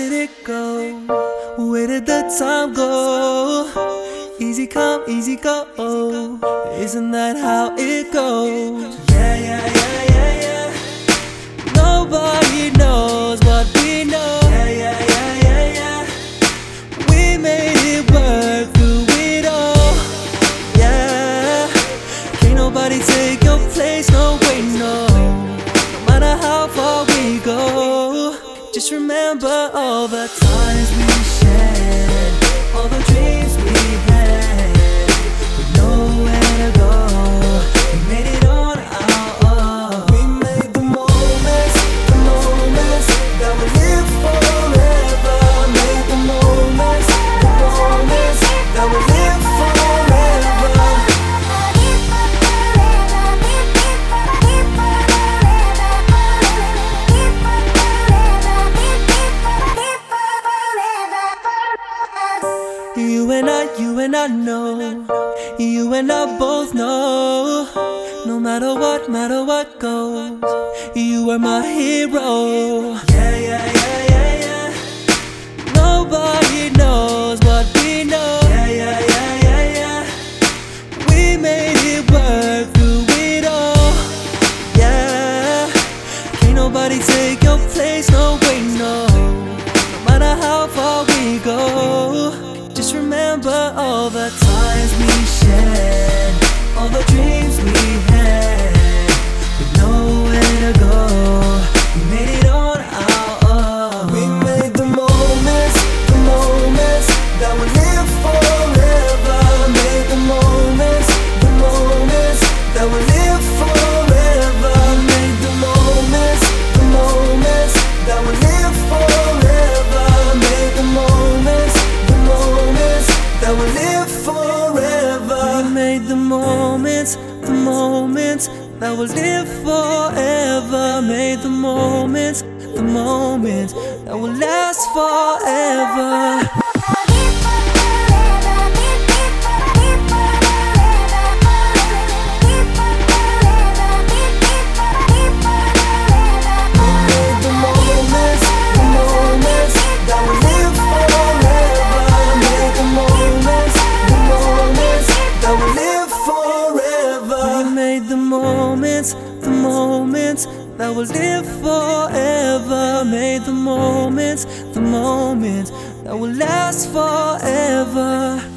did it go? Where did the time go? Easy come, easy go. Isn't that how it goes? Yeah, yeah, yeah, yeah, yeah. Nobody knows what we know. Yeah, yeah, yeah, yeah, yeah. We made it work through it all. Yeah. Can't nobody take your place, no way, no. No matter how far we go, just remember all the times we shared, all the dreams we had, with nowhere to go. We made it on our own. We made the moments that we live forever. Made the moments that we live forever. You and I know, you and I both know, no matter what goes, you are my hero. Yeah, yeah, yeah, yeah, yeah. Nobody knows what we know. Yeah, yeah, yeah, yeah, yeah. We made it work through it all. Yeah. Can't nobody take your place, no way, no. No matter how far we go, just remember all the times we shared, all the dreams we had, with nowhere to go. We made it on our own. We made the moments that will live forever. Made the moments that will live forever. Made the moments that will live forever. Made the moments that will live forever. We made the moments that will live forever. Made the moments that will last forever. That will live forever. Made the moments that will last forever.